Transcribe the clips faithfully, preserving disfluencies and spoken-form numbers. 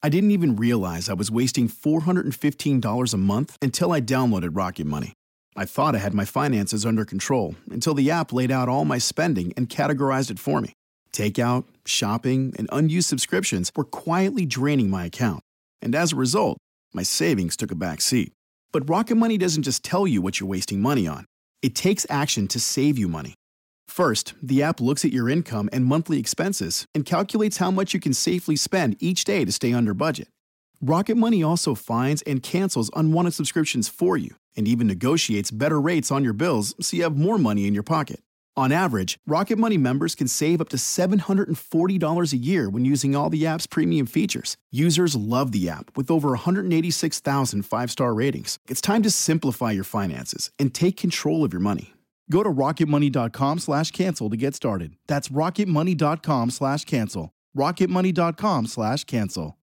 I didn't even realize I was wasting four hundred fifteen dollars a month until I downloaded Rocket Money. I thought I had my finances under control until the app laid out all my spending and categorized it for me. Takeout, shopping, and unused subscriptions were quietly draining my account. And as a result, my savings took a back seat. But Rocket Money doesn't just tell you what you're wasting money on. It takes action to save you money. First, the app looks at your income and monthly expenses and calculates how much you can safely spend each day to stay under budget. Rocket Money also finds and cancels unwanted subscriptions for you and even negotiates better rates on your bills so you have more money in your pocket. On average, Rocket Money members can save up to seven hundred forty dollars a year when using all the app's premium features. Users love the app with over one hundred eighty-six thousand five-star ratings. It's time to simplify your finances and take control of your money. Go to rocketmoney.com slash cancel to get started. That's rocketmoney.com slash cancel. rocketmoney.com slash cancel.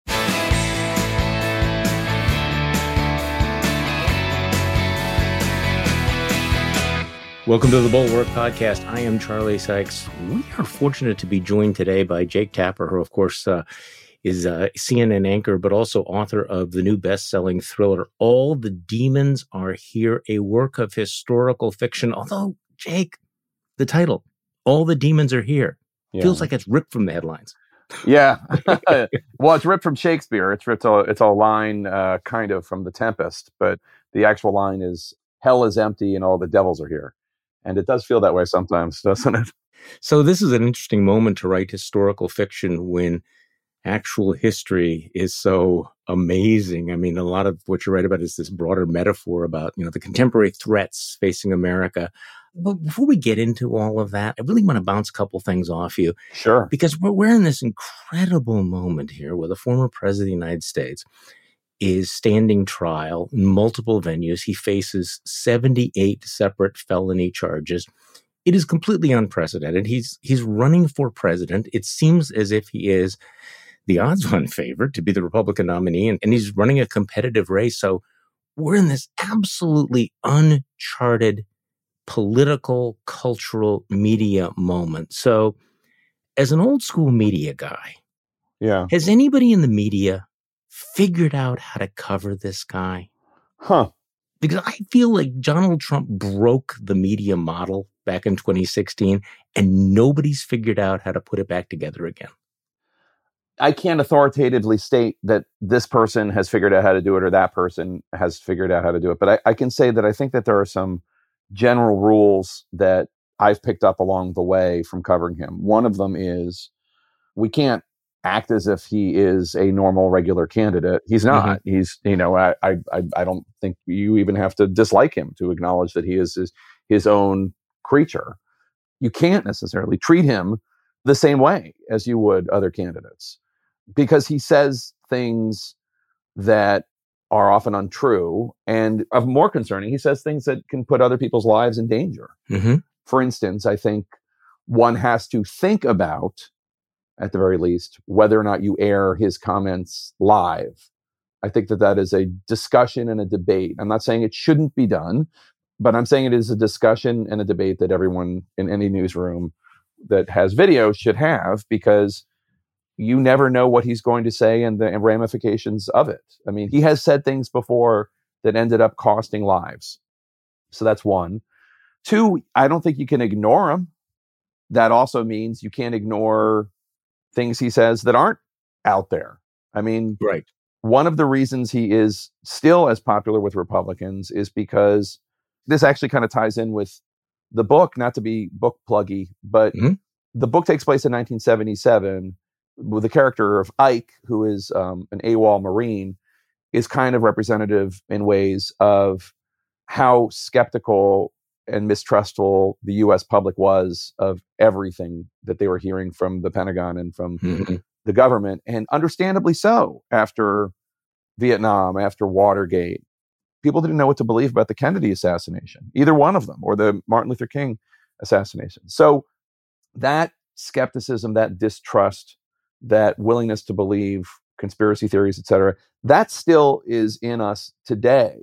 Welcome to the Bulwark Podcast. I am Charlie Sykes. We are fortunate to be joined today by Jake Tapper, who, of course, uh, is a C N N anchor, but also author of the new best-selling thriller, All the Demons Are Here, a work of historical fiction. Although, Jake, the title, All the Demons Are Here, yeah. feels like it's ripped from the headlines. Yeah. Well, it's ripped from Shakespeare. It's ripped. A, it's a line uh, kind of from The Tempest, but the actual line is, hell is empty and all the devils are here. And it does feel that way sometimes, doesn't it? So this is an interesting moment to write historical fiction when actual history is so amazing. I mean, a lot of what you write about is this broader metaphor about, you know, the contemporary threats facing America. But before we get into all of that, I really want to bounce a couple things off you. Sure. Because we're, we're in this incredible moment here where the former president of the United States is standing trial in multiple venues. He faces seventy-eight separate felony charges. It is completely unprecedented. He's he's running for president. It seems as if he is the odds-on favorite to be the Republican nominee, and, and he's running a competitive race. So we're in this absolutely uncharted political, cultural media moment. So as an old school media guy, yeah, has anybody in the media figured out how to cover this guy? Huh. Because I feel like Donald Trump broke the media model back in twenty sixteen, and nobody's figured out how to put it back together again. I can't authoritatively state that this person has figured out how to do it or that person has figured out how to do it. But I, I can say that I think that there are some general rules that I've picked up along the way from covering him. One of them is we can't act as if he is a normal, regular candidate. He's not. Mm-hmm. He's, you know, I, I, I don't think you even have to dislike him to acknowledge that he is his, his own creature. You can't necessarily treat him the same way as you would other candidates because he says things that are often untrue. And of more concerning, he says things that can put other people's lives in danger. Mm-hmm. For instance, I think one has to think about, at the very least, whether or not you air his comments live. I think that that is a discussion and a debate. I'm not saying it shouldn't be done, but I'm saying it is a discussion and a debate that everyone in any newsroom that has video should have, because you never know what he's going to say and the ramifications of it. I mean, he has said things before that ended up costing lives. So that's one. Two, I don't think you can ignore him. That also means you can't ignore things he says that aren't out there. I mean, right. One of the reasons he is still as popular with Republicans is because this actually kind of ties in with the book, not to be book pluggy, but mm-hmm. the book takes place in nineteen seventy-seven with the character of Ike, who is um, an AWOL Marine, is kind of representative in ways of how skeptical and mistrustful the U S public was of everything that they were hearing from the Pentagon and from mm-hmm. the government. And understandably so, after Vietnam, after Watergate, people didn't know what to believe about the Kennedy assassination, either one of them, or the Martin Luther King assassination. So that skepticism, that distrust, that willingness to believe conspiracy theories, et cetera, that still is in us today.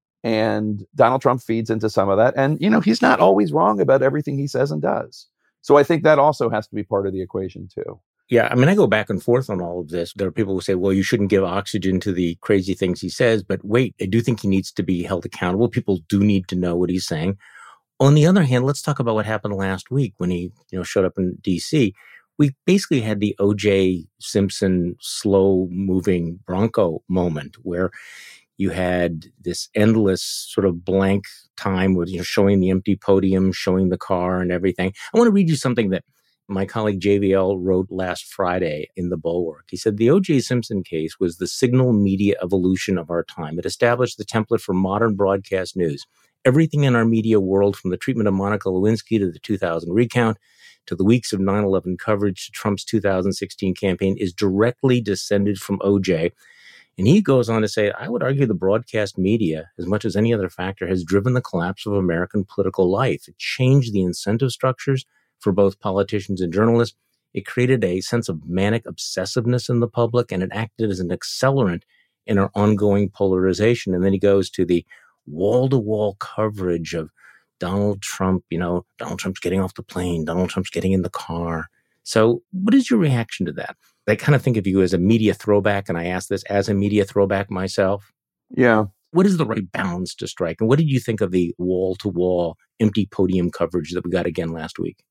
And Donald Trump feeds into some of that. And, you know, he's not always wrong about everything he says and does. So I think that also has to be part of the equation, too. Yeah, I mean, I go back and forth on all of this. There are people who say, well, you shouldn't give oxygen to the crazy things he says. But wait, I do think he needs to be held accountable. People do need to know what he's saying. On the other hand, let's talk about what happened last week when he, you know, showed up in D C. We basically had the O J Simpson slow-moving Bronco moment where you had this endless sort of blank time with, you know, showing the empty podium, showing the car and everything. I want to read you something that my colleague J V L wrote last Friday in The Bulwark. He said, the O J Simpson case was the signal media evolution of our time. It established the template for modern broadcast news. Everything in our media world, from the treatment of Monica Lewinsky to the two thousand recount, to the weeks of nine eleven coverage, to Trump's two thousand sixteen campaign, is directly descended from O J. And he goes on to say, I would argue the broadcast media, as much as any other factor, has driven the collapse of American political life. It changed the incentive structures for both politicians and journalists. It created a sense of manic obsessiveness in the public, and it acted as an accelerant in our ongoing polarization. And then he goes to the wall-to-wall coverage of Donald Trump, you know, Donald Trump's getting off the plane, Donald Trump's getting in the car. So what is your reaction to that? I kind of think of you as a media throwback, and I ask this as a media throwback myself. Yeah. What is the right balance to strike? And what did you think of the wall-to-wall empty podium coverage that we got again last week?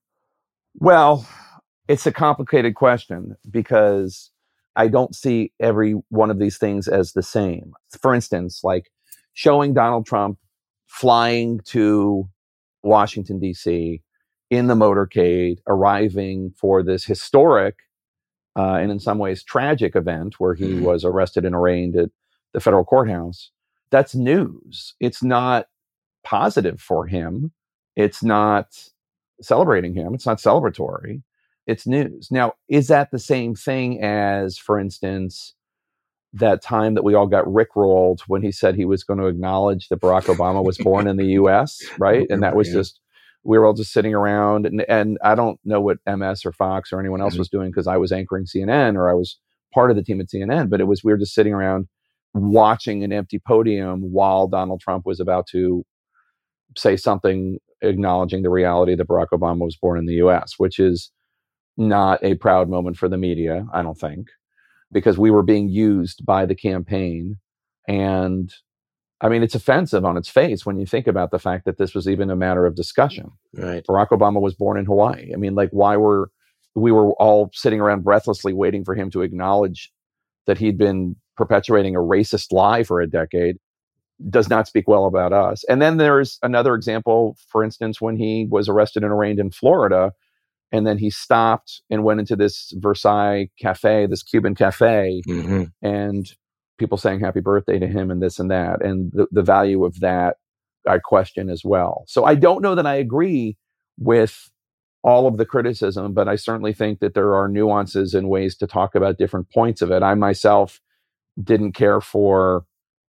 Well, it's a complicated question because I don't see every one of these things as the same. For instance, like showing Donald Trump flying to Washington, D C in the motorcade, arriving for this historic uh, and in some ways tragic event where he mm-hmm. was arrested and arraigned at the federal courthouse. That's news. It's not positive for him. It's not celebrating him. It's not celebratory. It's news. Now, is that the same thing as, for instance, that time that we all got rickrolled when he said he was going to acknowledge that Barack Obama was born in the U S, right? And that was yeah. just, we were all just sitting around, and, and I don't know what M S or Fox or anyone else mm-hmm. was doing because I was anchoring C N N or I was part of the team at C N N, but it was, we were just sitting around watching an empty podium while Donald Trump was about to say something acknowledging the reality that Barack Obama was born in the U S, which is not a proud moment for the media, I don't think, because we were being used by the campaign. And I mean, it's offensive on its face when you think about the fact that this was even a matter of discussion. Right. Barack Obama was born in Hawaii. I mean, like, why were we were all sitting around breathlessly waiting for him to acknowledge that he'd been perpetuating a racist lie for a decade? Does not speak well about us. And then there's another example, for instance, when he was arrested and arraigned in Florida, and then he stopped and went into this Versailles cafe, this Cuban cafe, mm-hmm. and people saying happy birthday to him and this and that. And the, the value of that, I question as well. So I don't know that I agree with all of the criticism, but I certainly think that there are nuances and ways to talk about different points of it. I myself didn't care for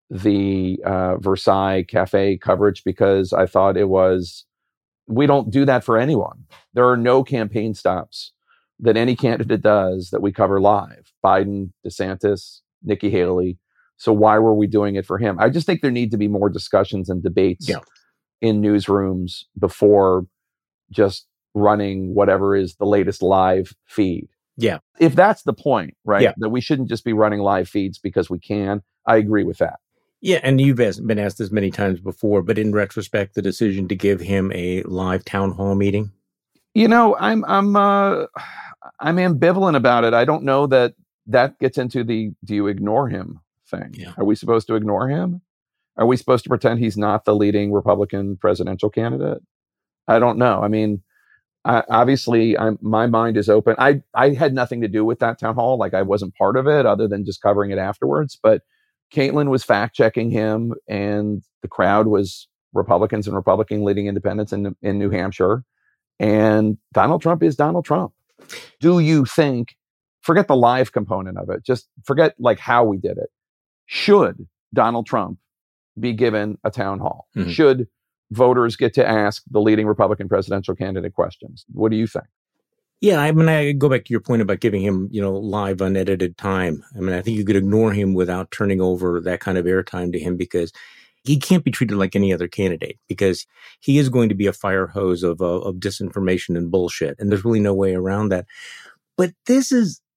the uh, Versailles cafe coverage because I thought it was, we don't do that for anyone. There are no campaign stops that any candidate does that we cover live. Biden, DeSantis, Nikki Haley. So why were we doing it for him? I just think there need to be more discussions and debates yeah. in newsrooms before just running whatever is the latest live feed. Yeah. If that's the point, right? Yeah. That we shouldn't just be running live feeds because we can. I agree with that. Yeah, and you've been asked this many times before, but in retrospect, the decision to give him a live town hall meeting? You know, I'm I'm uh, I'm ambivalent about it. I don't know that that gets into the do you ignore him thing. Yeah. Are we supposed to ignore him? Are we supposed to pretend he's not the leading Republican presidential candidate? I don't know. I mean, I, obviously, I'm, my mind is open. I I had nothing to do with that town hall. Like, I wasn't part of it other than just covering it afterwards. But Caitlin was fact checking him, and the crowd was Republicans and Republican leading independents in, in New Hampshire. And Donald Trump is Donald Trump. Do you think, forget the live component of it, just forget like how we did it. Should Donald Trump be given a town hall? Mm-hmm. Should voters get to ask the leading Republican presidential candidate questions? What do you think? Yeah, I mean, I go back to your point about giving him, you know, live, unedited time. I mean, I think you could ignore him without turning over that kind of airtime to him because he can't be treated like any other candidate because he is going to be a fire hose of, uh, of disinformation and bullshit. And there's really no way around that. But this is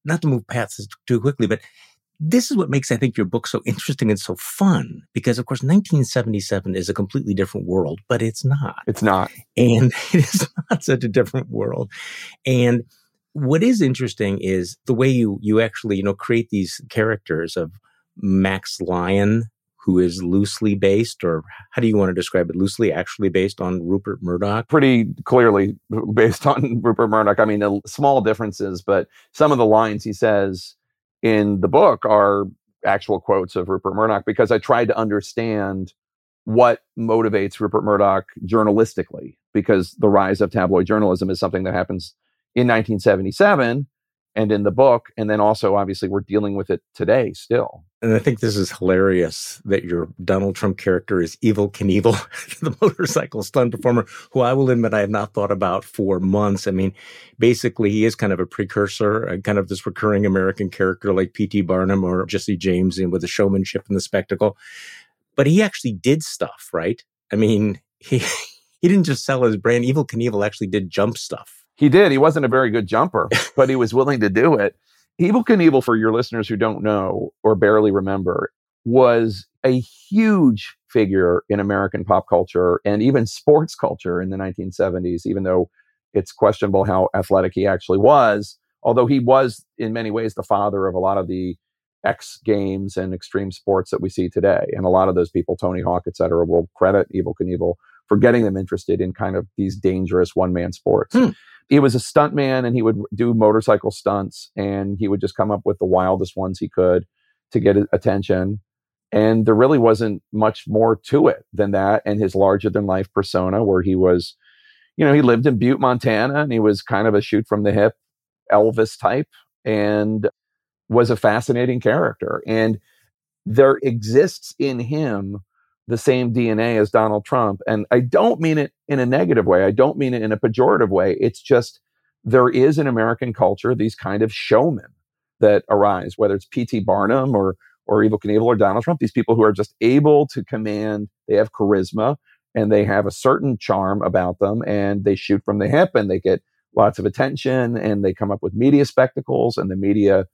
not to move past this too quickly, but this is what makes, I think, your book so interesting and so fun, because, of course, nineteen seventy-seven is a completely different world, but it's not. It's not. And it is not such a different world. And what is interesting is the way you you actually, you know, create these characters of Max Lyon, who is loosely based, or how do you want to describe it? Loosely actually based on Rupert Murdoch? Pretty clearly based on Rupert Murdoch. I mean, the small differences, but some of the lines he says in the book are actual quotes of Rupert Murdoch, because I tried to understand what motivates Rupert Murdoch journalistically, because the rise of tabloid journalism is something that happens in nineteen seventy-seven and in the book. And then also, obviously, we're dealing with it today still. And I think this is hilarious that your Donald Trump character is Evel Knievel, the motorcycle stunt performer, who I will admit I have not thought about for months. I mean, basically, he is kind of a precursor, a kind of this recurring American character like P T Barnum or Jesse James, and with the showmanship and the spectacle. But he actually did stuff, right? I mean, he he didn't just sell his brand. Evel Knievel actually did jump stuff. He did. He wasn't a very good jumper, but he was willing to do it. Evel Knievel, for your listeners who don't know or barely remember, was a huge figure in American pop culture and even sports culture in the nineteen seventies, even though it's questionable how athletic he actually was, although he was in many ways the father of a lot of the X Games and extreme sports that we see today. And a lot of those people, Tony Hawk, et cetera, will credit Evel Knievel for getting them interested in kind of these dangerous one-man sports. Hmm. He was a stuntman, and he would do motorcycle stunts, and he would just come up with the wildest ones he could to get attention. And there really wasn't much more to it than that, and his larger-than-life persona, where he was, you know, he lived in Butte, Montana, and he was kind of a shoot-from-the-hip Elvis type, and was a fascinating character. And there exists in him the same D N A as Donald Trump. And I don't mean it in a negative way. I don't mean it in a pejorative way. It's just, there is in American culture these kind of showmen that arise, whether it's P T Barnum or or Evel Knievel or Donald Trump, these people who are just able to command, they have charisma and they have a certain charm about them, and they shoot from the hip and they get lots of attention, and they come up with media spectacles, and the media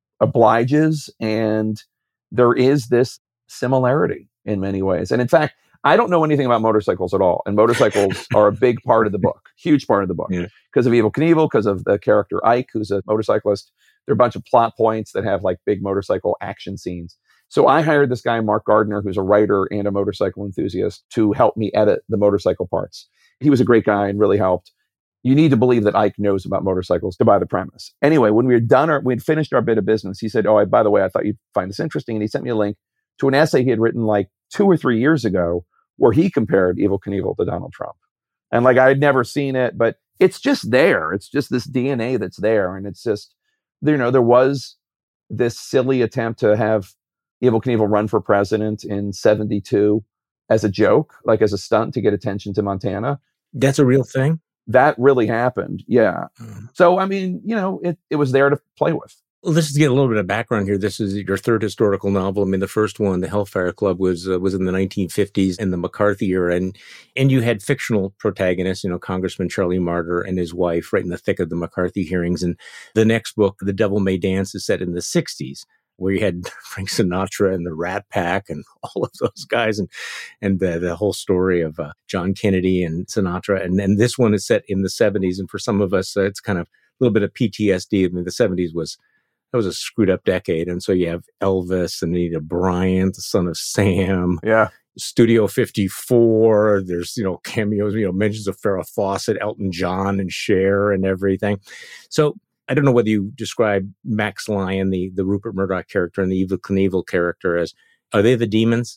obliges. And there is this similarity in many ways. And in fact, I don't know anything about motorcycles at all. And motorcycles are a big part of the book, huge part of the book, because yeah. of Evel Knievel, because of the character Ike, who's a motorcyclist. There are a bunch of plot points that have like big motorcycle action scenes. So I hired this guy, Mark Gardner, who's a writer and a motorcycle enthusiast, to help me edit the motorcycle parts. He was a great guy and really helped. You need to believe that Ike knows about motorcycles to buy the premise. Anyway, when we were done, our, we'd finished our bit of business, he said, oh, I, by the way, I thought you'd find this interesting. And he sent me a link to an essay he had written like two or three years ago, where he compared Evel Knievel to Donald Trump. And like, I had never seen it, but it's just there. It's just this D N A that's there. And it's just, you know, there was this silly attempt to have Evel Knievel run for president in seventy-two as a joke, like as a stunt to get attention to Montana. That's a real thing? That really happened. Yeah. Mm. So, I mean, you know, it, it was there to play with. Well, let's just get a little bit of background here. This is your third historical novel. I mean, the first one, The Hellfire Club, was uh, was in the nineteen fifties in the McCarthy era. And, and you had fictional protagonists, you know, Congressman Charlie Martyr and his wife right in the thick of the McCarthy hearings. And the next book, The Devil May Dance, is set in the sixties, where you had Frank Sinatra and the Rat Pack and all of those guys, and and the, the whole story of uh, John Kennedy and Sinatra. And then this one is set in the seventies. And for some of us, uh, it's kind of a little bit of P T S D. I mean, the seventies was... That was a screwed up decade. And so you have Elvis and Anita Bryant, the son of Sam. Yeah. Studio fifty-four. There's, you know, cameos, you know, mentions of Farrah Fawcett, Elton John, and Cher and everything. So I don't know whether you describe Max Lyon, the, the Rupert Murdoch character, and the Evel Knievel character as, are they the demons?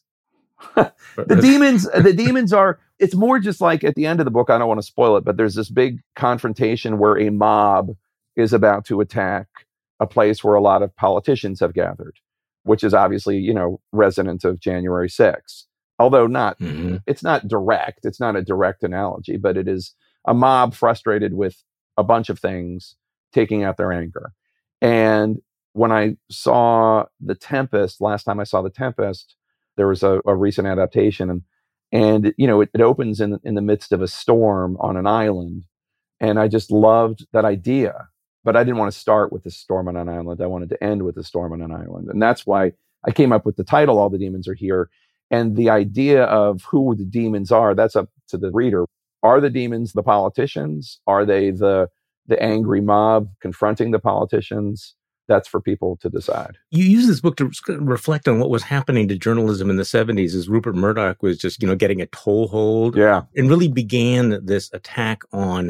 the demons, the demons are, it's more just like at the end of the book, I don't want to spoil it, but there's this big confrontation where a mob is about to attack a place where a lot of politicians have gathered, which is obviously, you know, resonant of January sixth. Although not, mm-hmm. it's not direct. It's not a direct analogy, but it is a mob frustrated with a bunch of things taking out their anger. And when I saw The Tempest, last time I saw The Tempest, there was a, a recent adaptation, and, and you know, it, it opens in, in the midst of a storm on an island. And I just loved that idea but I didn't want to start with the storm on an island. I wanted to end with the storm on an island. And that's why I came up with the title, All the Demons Are Here. And the idea of who the demons are, that's up to the reader. Are the demons the politicians? Are they the the angry mob confronting the politicians? That's for people to decide. You use this book to reflect on what was happening to journalism in the seventies as Rupert Murdoch was just, you know, getting a toehold. Yeah. And really began this attack on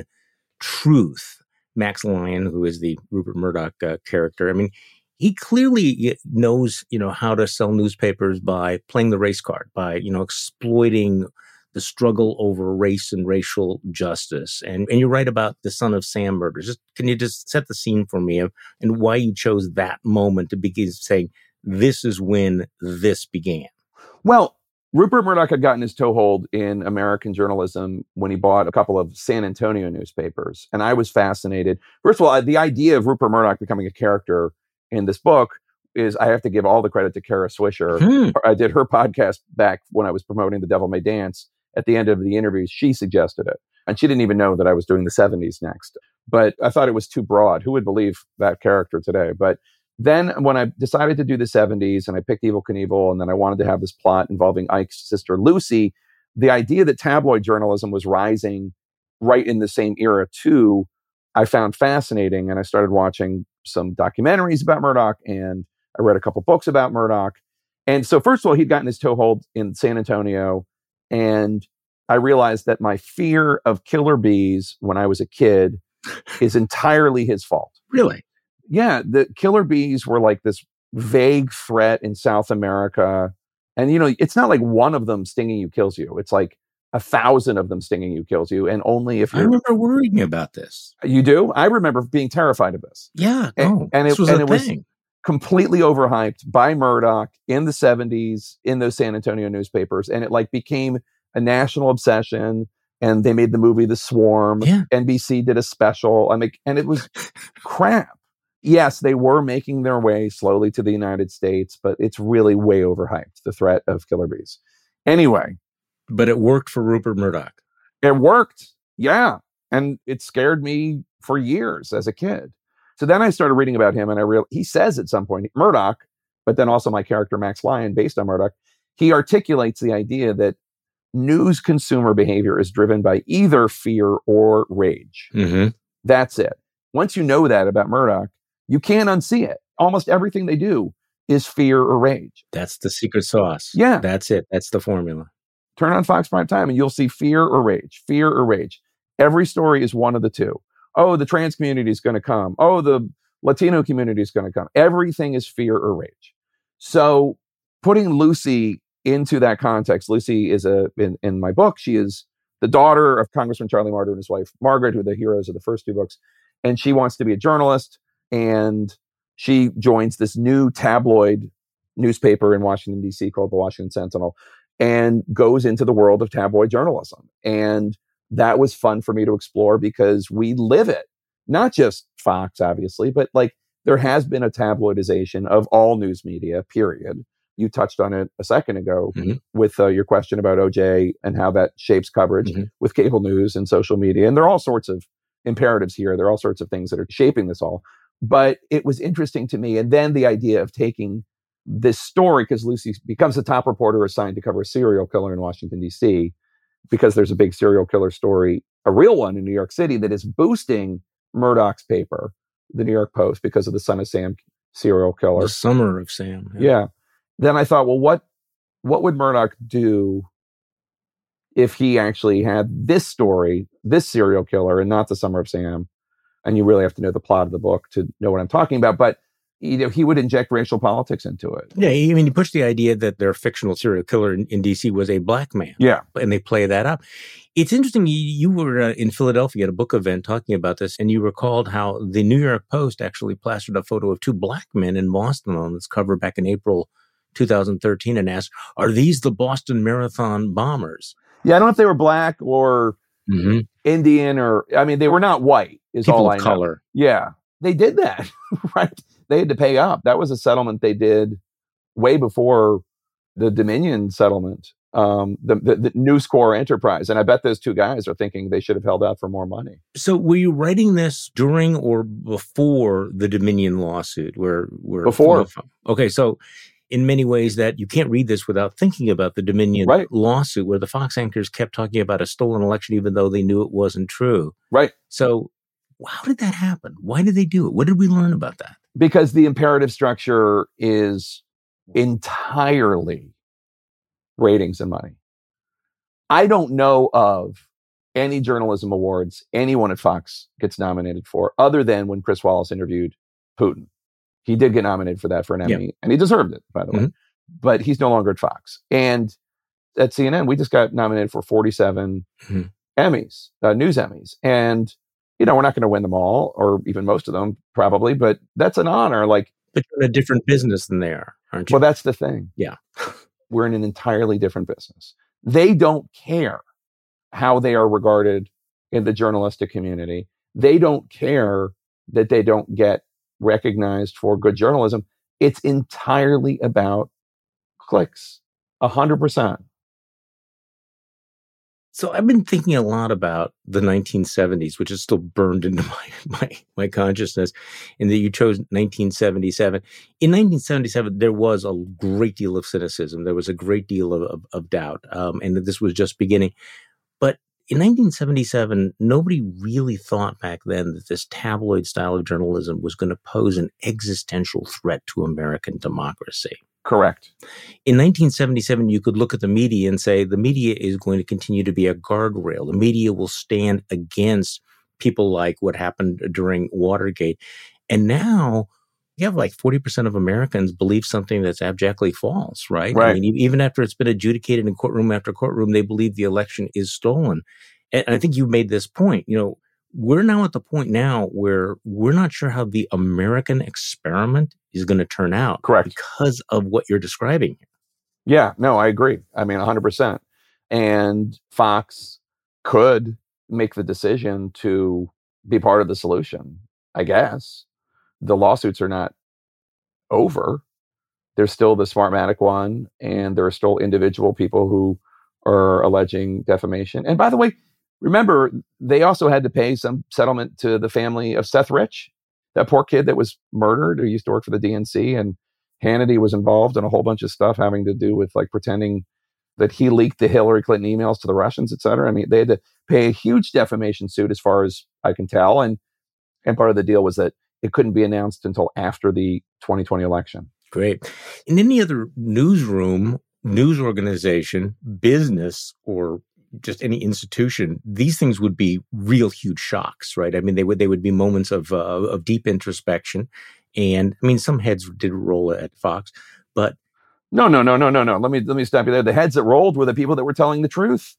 truth. Max Lyon, who is the Rupert Murdoch uh, character, I mean, he clearly knows, you know, how to sell newspapers by playing the race card, by, you know, exploiting the struggle over race and racial justice. And and you're right about the Son of Sam murders. Just, can you just set the scene for me of, and why you chose that moment to begin saying, this is when this began? Well, Rupert Murdoch had gotten his toehold in American journalism when he bought a couple of San Antonio newspapers. And I was fascinated. First of all, the idea of Rupert Murdoch becoming a character in this book is, I have to give all the credit to Kara Swisher. Hmm. I did her podcast back when I was promoting The Devil May Dance. At the end of the interviews, she suggested it. And she didn't even know that I was doing the seventies next. But I thought it was too broad. Who would believe that character today? But then when I decided to do the seventies and I picked Evel Knievel, and then I wanted to have this plot involving Ike's sister, Lucy, the idea that tabloid journalism was rising right in the same era too, I found fascinating. And I started watching some documentaries about Murdoch, and I read a couple books about Murdoch. And so first of all, he'd gotten his toehold in San Antonio. And I realized that my fear of killer bees when I was a kid is entirely his fault. Really? Yeah. The killer bees were like this vague threat in South America. And, you know, it's not like one of them stinging you kills you. It's like a thousand of them stinging you kills you. And only if you I remember worrying about this. You do? I remember being terrified of this. Yeah. And, oh, and this it, was and a it was thing. completely overhyped by Murdoch in the seventies in those San Antonio newspapers. And it like became a national obsession. And they made the movie The Swarm. Yeah. N B C did a special. I mean, and it was crap. Yes, they were making their way slowly to the United States, but it's really way overhyped, the threat of killer bees. Anyway. But it worked for Rupert Murdoch. It worked. Yeah. And it scared me for years as a kid. So then I started reading about him, and I realized he says at some point, Murdoch, but then also my character Max Lyon, based on Murdoch, he articulates the idea that news consumer behavior is driven by either fear or rage. Mm-hmm. That's it. Once you know that about Murdoch, you can't unsee it. Almost everything they do is fear or rage. That's the secret sauce. Yeah. That's it. That's the formula. Turn on Fox Prime Time and you'll see fear or rage, fear or rage. Every story is one of the two. Oh, the trans community is going to come. Oh, the Latino community is going to come. Everything is fear or rage. So putting Lucy into that context, Lucy is a, in, in my book, she is the daughter of Congressman Charlie Marder and his wife, Margaret, who are the heroes of the first two books. And she wants to be a journalist. And she joins this new tabloid newspaper in Washington, D C called the Washington Sentinel, and goes into the world of tabloid journalism. And that was fun for me to explore because we live it. Not just Fox, obviously, but like there has been a tabloidization of all news media, period. You touched on it a second ago mm-hmm. with uh, your question about O J and how that shapes coverage mm-hmm. with cable news and social media. And there are all sorts of imperatives here. There are all sorts of things that are shaping this all. But it was interesting to me. And then the idea of taking this story, because Lucy becomes the top reporter assigned to cover a serial killer in Washington, D C, because there's a big serial killer story, a real one in New York City that is boosting Murdoch's paper, the New York Post, because of the Son of Sam serial killer. The Summer of Sam. Yeah. yeah. Then I thought, well, what what would Murdoch do if he actually had this story, this serial killer, and not the Summer of Sam? And you really have to know the plot of the book to know what I'm talking about. But you know, he would inject racial politics into it. Yeah, I mean, he pushed the idea that their fictional serial killer in, in D C was a black man. Yeah. And they play that up. It's interesting, you, you were uh, in Philadelphia at a book event talking about this, and you recalled how the New York Post actually plastered a photo of two black men in Boston on its cover back in April two thousand thirteen and asked, are these the Boston Marathon bombers? Yeah, I don't know if they were black or mm-hmm. Indian or, I mean, they were not white is People all of I know. Color. Yeah, they did that, right? They had to pay up. That was a settlement they did way before the Dominion settlement um, the, the, the News Corps enterprise. And I bet those two guys are thinking they should have held out for more money. So were you writing this during or before the Dominion lawsuit? Where, where Before. Okay, so in many ways that you can't read this without thinking about the Dominion right. lawsuit, where the Fox anchors kept talking about a stolen election even though they knew it wasn't true. Right. So how did that happen? Why did they do it? What did we learn about that? Because the imperative structure is entirely ratings and money. I don't know of any journalism awards anyone at Fox gets nominated for, other than when Chris Wallace interviewed Putin. He did get nominated for that for an Emmy, yeah. and he deserved it, by the mm-hmm. way. But he's no longer at Fox. And at C N N, we just got nominated for forty-seven mm-hmm. Emmys, uh, news Emmys. And, you know, we're not going to win them all, or even most of them, probably, but that's an honor. Like, but you're in a different business than they are, aren't you? Well, that's the thing. Yeah. We're in an entirely different business. They don't care how they are regarded in the journalistic community. They don't care that they don't get recognized for good journalism. It's entirely about clicks, a hundred percent. So I've been thinking a lot about the nineteen seventies, which is still burned into my, my, my consciousness, and that you chose nineteen seventy-seven. In nineteen seventy-seven, there was a great deal of cynicism. There was a great deal of, of, of doubt, um, and that this was just beginning. But in nineteen seventy-seven, nobody really thought back then that this tabloid style of journalism was going to pose an existential threat to American democracy. Correct. In nineteen seventy-seven, you could look at the media and say the media is going to continue to be a guardrail. The media will stand against people like what happened during Watergate. And now you have like forty percent of Americans believe something that's abjectly false, right? Right. I mean, even after it's been adjudicated in courtroom after courtroom, they believe the election is stolen. And I think you made this point, you know, we're now at the point now where we're not sure how the American experiment is going to turn out. Correct. Because of what you're describing. Yeah, no, I agree. I mean, one hundred percent. And Fox could make the decision to be part of the solution, I guess. The lawsuits are not over. There's still the Smartmatic one, and there are still individual people who are alleging defamation. And by the way, remember, they also had to pay some settlement to the family of Seth Rich, that poor kid that was murdered, who used to work for the D N C, and Hannity was involved in a whole bunch of stuff having to do with like pretending that he leaked the Hillary Clinton emails to the Russians, et cetera. I mean, they had to pay a huge defamation suit as far as I can tell. And, and part of the deal was that it couldn't be announced until after the twenty twenty election. Great. In any other newsroom, news organization, business, or just any institution, these things would be real huge shocks, right? I mean, they would they would be moments of uh, of deep introspection, and I mean, some heads did roll at Fox, but no, no, no, no, no, no. Let me let me stop you there. The heads that rolled were the people that were telling the truth,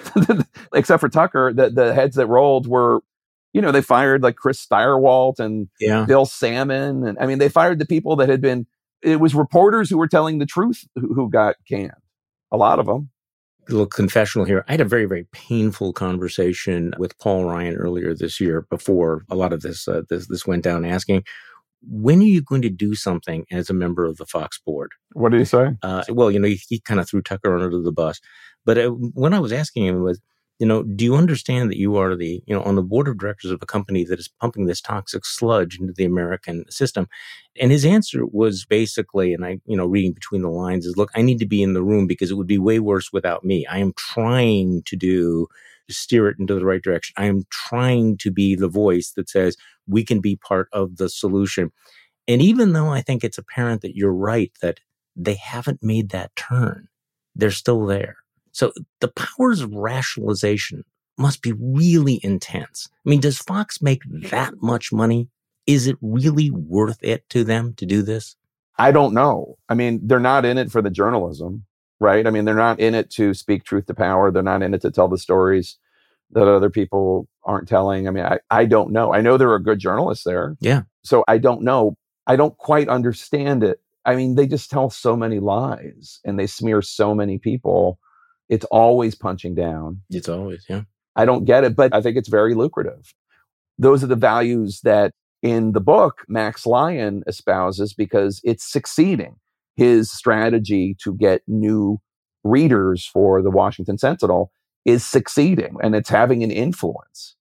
except for Tucker. The the heads that rolled were, you know, they fired like Chris Stirewalt and yeah. Bill Salmon, and I mean, they fired the people that had been. It was reporters who were telling the truth who, who got canned. A lot of them. A little confessional here. I had a very, very painful conversation with Paul Ryan earlier this year before a lot of this uh, this this went down, asking, when are you going to do something as a member of the Fox board? What did he say? Uh, well, you know, he, he kind of threw Tucker under the bus. But uh, when I was asking him was, you know, do you understand that you are the, you know, on the board of directors of a company that is pumping this toxic sludge into the American system? And his answer was basically, and I, you know, reading between the lines is, look, I need to be in the room because it would be way worse without me. I am trying to do, to steer it into the right direction. I am trying to be the voice that says we can be part of the solution. And even though I think it's apparent that you're right, that they haven't made that turn, they're still there. So the powers of rationalization must be really intense. I mean, does Fox make that much money? Is it really worth it to them to do this? I don't know. I mean, they're not in it for the journalism, right? I mean, they're not in it to speak truth to power. They're not in it to tell the stories that other people aren't telling. I mean, I, I don't know. I know there are good journalists there. Yeah. So I don't know. I don't quite understand it. I mean, they just tell so many lies and they smear so many people. It's always punching down. It's always, yeah. I don't get it, but I think it's very lucrative. Those are the values that in the book Max Lyon espouses because it's succeeding. His strategy to get new readers for the Washington Sentinel is succeeding and it's having an influence.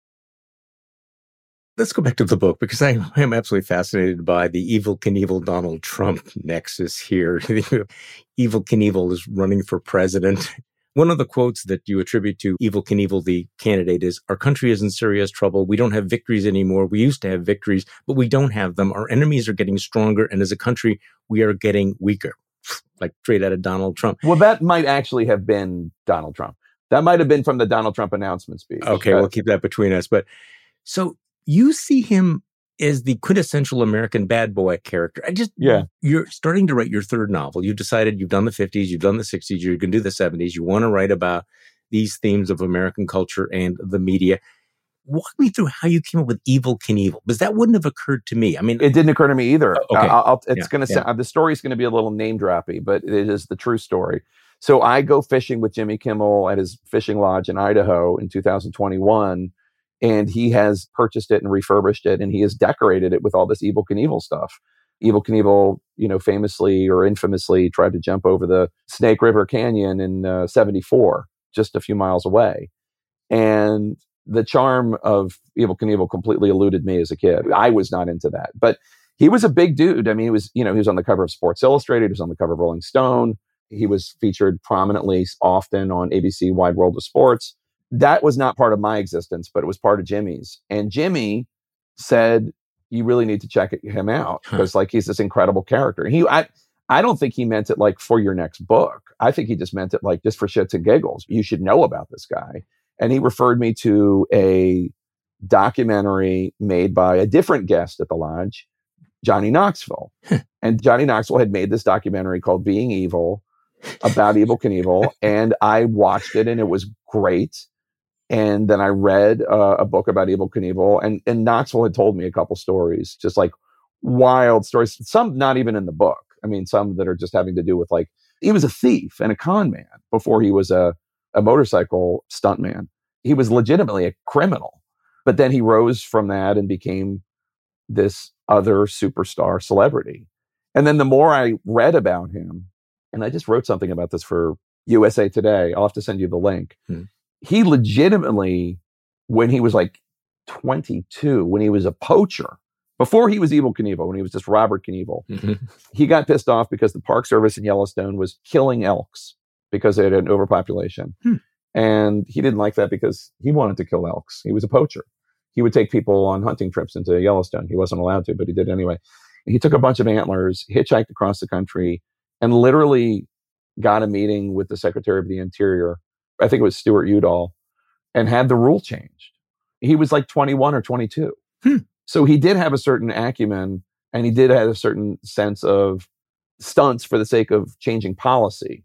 Let's go back to the book, because I am absolutely fascinated by the Evel Knievel Donald Trump nexus here. Evel Knievel is running for president. One of the quotes that you attribute to Evel Knievel, the candidate, is, "Our country is in serious trouble. We don't have victories anymore. We used to have victories, but we don't have them. Our enemies are getting stronger, and as a country, we are getting weaker." Like straight out of Donald Trump. Well, that might actually have been Donald Trump. That might have been from the Donald Trump announcement speech. Okay, we'll keep that between us. But so you see him as the quintessential American bad boy character. I just, yeah. You're starting to write your third novel. You've decided you've done the fifties, you've done the sixties, you're going to do the seventies. You want to write about these themes of American culture and the media. Walk me through how you came up with Evel Knievel, because that wouldn't have occurred to me. I mean, it didn't occur to me either. Okay. Uh, I'll, it's yeah, going to yeah. the story is going to be a little name droppy, but it is the true story. So I go fishing with Jimmy Kimmel at his fishing lodge in Idaho in two thousand twenty-one, and he has purchased it and refurbished it, and he has decorated it with all this Evel Knievel stuff. Evel Knievel, you know, famously or infamously tried to jump over the Snake River Canyon in uh, seventy-four, just a few miles away, and the charm of Evel Knievel completely eluded me as a kid. I was not into that, but he was a big dude. I mean, he was, you know, he was on the cover of Sports Illustrated. He was on the cover of Rolling Stone. He was featured prominently often on A B C Wide World of Sports. That was not part of my existence, but it was part of Jimmy's. And Jimmy said, you really need to check him out because like he's this incredible character. He, I, I don't think he meant it like for your next book. I think he just meant it like just for shits and giggles. You should know about this guy. And he referred me to a documentary made by a different guest at the lodge, Johnny Knoxville. And Johnny Knoxville had made this documentary called Being Evil about Evel Knievel. And I watched it and it was great. And then I read uh, a book about Evel Knievel. And, and Knoxville had told me a couple stories, just like wild stories, some not even in the book. I mean, some that are just having to do with like, he was a thief and a con man before he was a a motorcycle stuntman. He was legitimately a criminal, but then he rose from that and became this other superstar celebrity. And then the more I read about him, and I just wrote something about this for U S A Today. I'll have to send you the link. Hmm. He legitimately, when he was like twenty-two, when he was a poacher, before he was Evel Knievel, when he was just Robert Knievel, mm-hmm. he got pissed off because the Park Service in Yellowstone was killing elks because they had an overpopulation. Hmm. And he didn't like that because he wanted to kill elks. He was a poacher. He would take people on hunting trips into Yellowstone. He wasn't allowed to, but he did anyway. He took a bunch of antlers, hitchhiked across the country, and literally got a meeting with the Secretary of the Interior, I think it was Stuart Udall, and had the rule changed. He was like twenty-one or twenty-two. Hmm. So he did have a certain acumen, and he did have a certain sense of stunts for the sake of changing policy.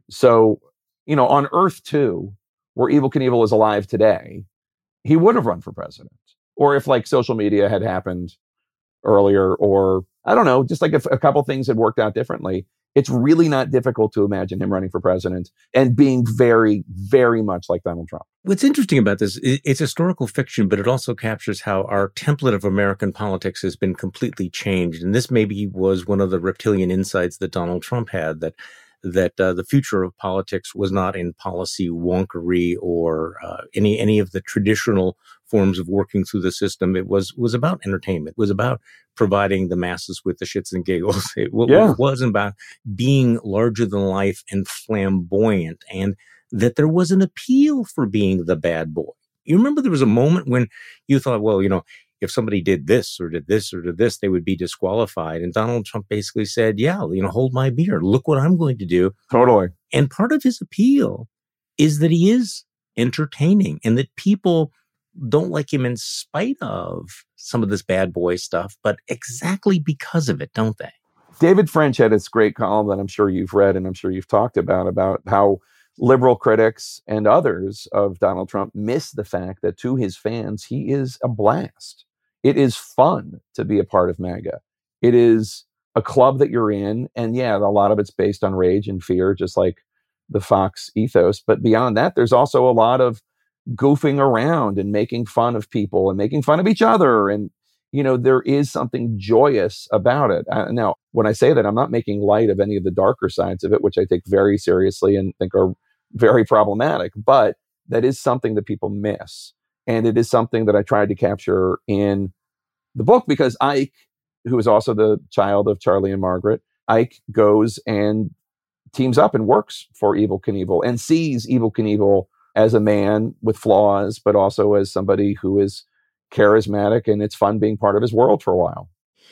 So, you know, on Earth two, where Evel Knievel is alive today, he would have run for president. Or if like social media had happened earlier, or I don't know, just like if a couple things had worked out differently, it's really not difficult to imagine him running for president and being very, very much like Donald Trump. What's interesting about this, it's historical fiction, but it also captures how our template of American politics has been completely changed. And this maybe was one of the reptilian insights that Donald Trump had, that that uh, the future of politics was not in policy wonkery or uh, any any of the traditional forms of working through the system. It was was about entertainment. It was about providing the masses with the shits and giggles. It, w- yeah. it wasn't about being larger than life and flamboyant, and that there was an appeal for being the bad boy. You remember there was a moment when you thought, well, you know, if somebody did this or did this or did this, they would be disqualified. And Donald Trump basically said, yeah, you know, hold my beer. Look what I'm going to do. Totally. And part of his appeal is that he is entertaining and that people don't like him in spite of some of this bad boy stuff, but exactly because of it, don't they? David French had this great column that I'm sure you've read and I'm sure you've talked about, about how liberal critics and others of Donald Trump miss the fact that to his fans, he is a blast. It is fun to be a part of MAGA. It is a club that you're in. And yeah, a lot of it's based on rage and fear, just like the Fox ethos. But beyond that, there's also a lot of goofing around and making fun of people and making fun of each other. And you know, there is something joyous about it. Uh, now, when I say that, I'm not making light of any of the darker sides of it, which I take very seriously and think are very problematic, but that is something that people miss. And it is something that I tried to capture in the book because Ike, who is also the child of Charlie and Margaret, Ike goes and teams up and works for Evel Knievel and sees Evel Knievel as a man with flaws, but also as somebody who is charismatic, and it's fun being part of his world for a while.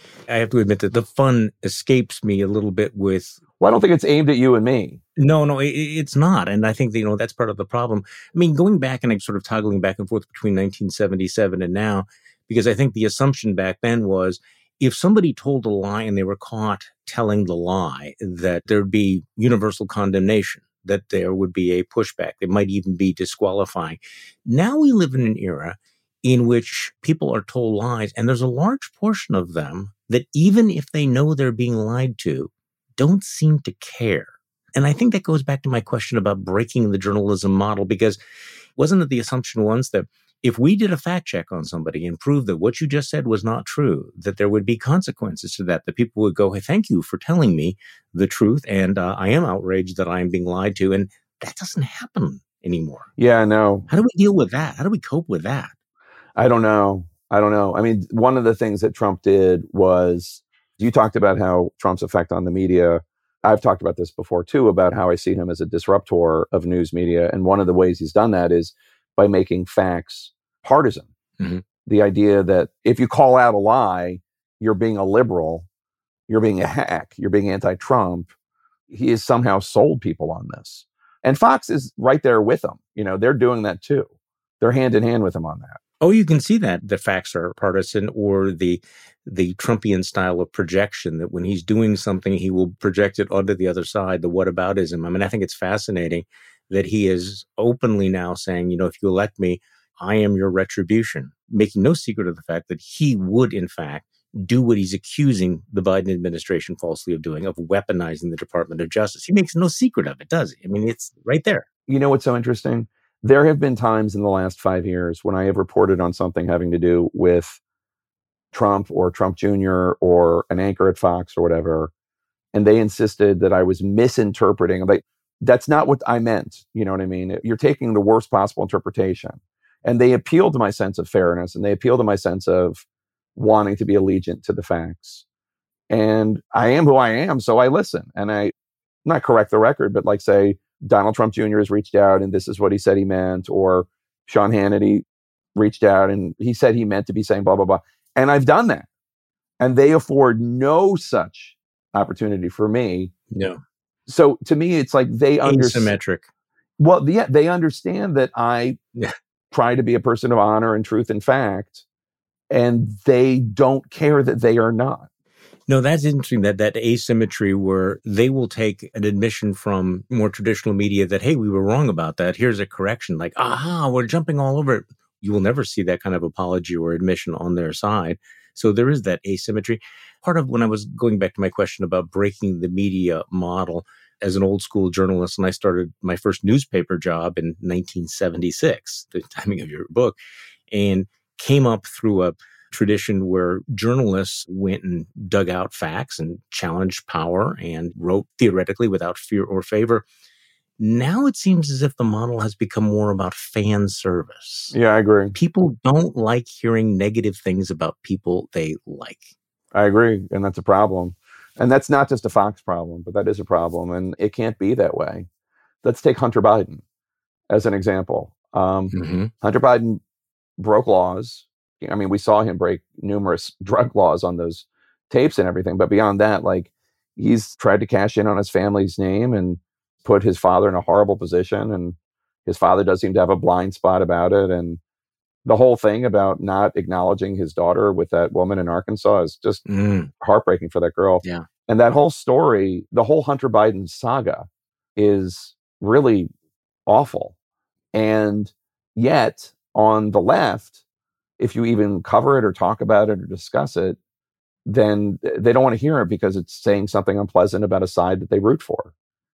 I have to admit that the fun escapes me a little bit with... Well, I don't think it's aimed at you and me. No, no, it, it's not. And I think that, you know, that's part of the problem. I mean, going back and sort of toggling back and forth between nineteen seventy-seven and now, because I think the assumption back then was if somebody told a lie and they were caught telling the lie, that there'd be universal condemnation, that there would be a pushback. It might even be disqualifying. Now we live in an era in which people are told lies, and there's a large portion of them that even if they know they're being lied to, don't seem to care. And I think that goes back to my question about breaking the journalism model, because wasn't it the assumption once that if we did a fact check on somebody and proved that what you just said was not true, that there would be consequences to that, that people would go, hey, thank you for telling me the truth, and uh, I am outraged that I am being lied to, and that doesn't happen anymore. Yeah, no. How do we deal with that? How do we cope with that? I don't know. I don't know. I mean, one of the things that Trump did was, you talked about how Trump's effect on the media. I've talked about this before too, about how I see him as a disruptor of news media. And one of the ways he's done that is by making facts partisan. Mm-hmm. The idea that if you call out a lie, you're being a liberal, you're being a hack, you're being anti-Trump. He has somehow sold people on this. And Fox is right there with him. You know, they're doing that too. They're hand in hand with him on that. Oh, you can see that the facts are partisan, or the the Trumpian style of projection, that when he's doing something, he will project it onto the other side, the whataboutism. I mean, I think it's fascinating that he is openly now saying, you know, if you elect me, I am your retribution, making no secret of the fact that he would, in fact, do what he's accusing the Biden administration falsely of doing, of weaponizing the Department of Justice. He makes no secret of it, does he? I mean, it's right there. You know what's so interesting? There have been times in the last five years when I have reported on something having to do with Trump or Trump Junior or an anchor at Fox or whatever, and they insisted that I was misinterpreting. Like, that's not what I meant. You know what I mean? You're taking the worst possible interpretation. And they appeal to my sense of fairness, and they appeal to my sense of wanting to be allegiant to the facts. And I am who I am, so I listen. And I not correct the record, but like say, Donald Trump Junior has reached out and this is what he said he meant, or Sean Hannity reached out and he said he meant to be saying blah, blah, blah. And I've done that. And they afford no such opportunity for me. No. So to me, it's like they understand. Asymmetric. Well, yeah, they understand that I try to be a person of honor and truth and fact, and they don't care that they are not. No, that's interesting, that that asymmetry where they will take an admission from more traditional media that, hey, we were wrong about that. Here's a correction. Like, aha, we're jumping all over it. You will never see that kind of apology or admission on their side. So there is that asymmetry. Part of when I was going back to my question about breaking the media model as an old school journalist, and I started my first newspaper job in nineteen seventy-six, the timing of your book, and came up through a tradition where journalists went and dug out facts and challenged power and wrote theoretically without fear or favor. Now it seems as if the model has become more about fan service. Yeah, I agree. People don't like hearing negative things about people they like. I agree. And that's a problem. And that's not just a Fox problem, but that is a problem. And it can't be that way. Let's take Hunter Biden as an example. Um, mm-hmm. Hunter Biden broke laws. I mean, we saw him break numerous drug laws on those tapes and everything. But beyond that, like, he's tried to cash in on his family's name and put his father in a horrible position. And his father does seem to have a blind spot about it. And the whole thing about not acknowledging his daughter with that woman in Arkansas is just mm. heartbreaking for that girl. Yeah. And that whole story, the whole Hunter Biden saga, is really awful. And yet, on the left, if you even cover it or talk about it or discuss it, then they don't want to hear it because it's saying something unpleasant about a side that they root for.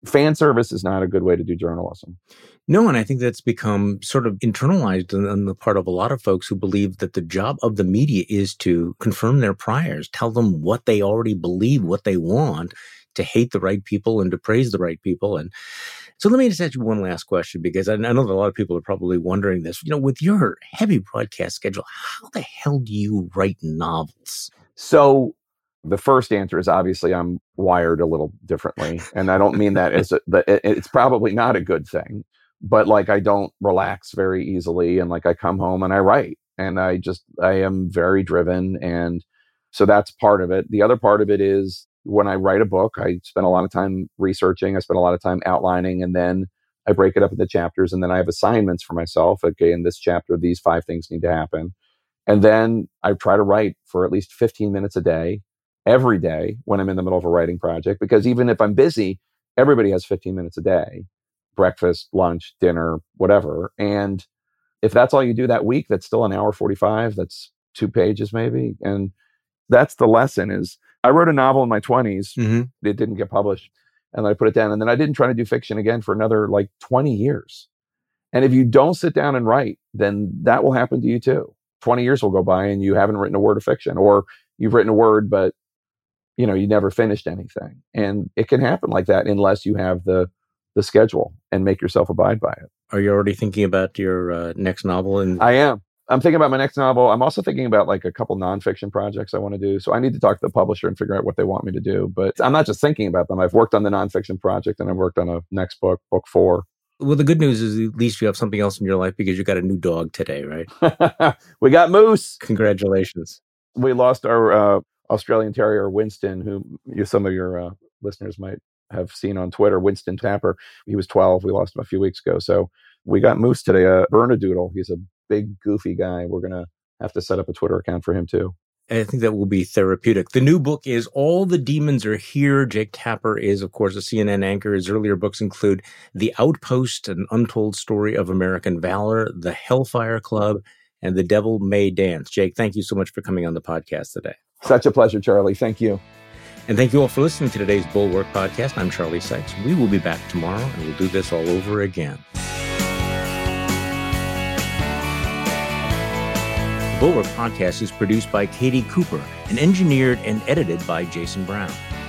fan service is not a good way to do journalism. No, and I think that's become sort of internalized on, on the part of a lot of folks who believe that the job of the media is to confirm their priors, tell them what they already believe, what they want, to hate the right people and to praise the right people. And so let me just ask you one last question, because I know that a lot of people are probably wondering this. You know, with your heavy broadcast schedule, how the hell do you write novels? So the first answer is obviously I'm wired a little differently. And I don't mean that as a, it's probably not a good thing, but like I don't relax very easily. And like I come home and I write, and I just, I am very driven. And so that's part of it. The other part of it is when I write a book, I spend a lot of time researching. I spend a lot of time outlining, and then I break it up into chapters, and then I have assignments for myself. Okay, in this chapter, these five things need to happen. And then I try to write for at least fifteen minutes a day, every day when I'm in the middle of a writing project, because even if I'm busy, everybody has fifteen minutes a day, breakfast, lunch, dinner, whatever. And if that's all you do that week, that's still an hour forty-five, that's two pages maybe. And that's the lesson is I wrote a novel in my twenties. Mm-hmm. It didn't get published, and I put it down. And then I didn't try to do fiction again for another like twenty years. And if you don't sit down and write, then that will happen to you too. twenty years will go by and you haven't written a word of fiction, or you've written a word, but you know, you never finished anything. And it can happen like that unless you have the the schedule and make yourself abide by it. Are you already thinking about your uh, next novel? And I am. I'm thinking about my next novel. I'm also thinking about like a couple nonfiction projects I want to do. So I need to talk to the publisher and figure out what they want me to do. But I'm not just thinking about them. I've worked on the nonfiction project, and I've worked on a next book, book four. Well, the good news is at least you have something else in your life, because you got a new dog today, right? We got Moose. Congratulations. We lost our uh, Australian Terrier, Winston, who you, some of your uh, listeners might have seen on Twitter, Winston Tapper. He was twelve. We lost him a few weeks ago. So we got Moose today, a uh, Bernedoodle. He's a big, goofy guy. We're going to have to set up a Twitter account for him too. I think that will be therapeutic. The new book is All the Demons Are Here. Jake Tapper is, of course, a C N N anchor. His earlier books include The Outpost, An Untold Story of American Valor, The Hellfire Club, and The Devil May Dance. Jake, thank you so much for coming on the podcast today. Such a pleasure, Charlie. Thank you. And thank you all for listening to today's Bulwark Podcast. I'm Charlie Sykes. We will be back tomorrow, and we'll do this all over again. The Bulwark Podcast is produced by Katie Cooper and engineered and edited by Jason Brown.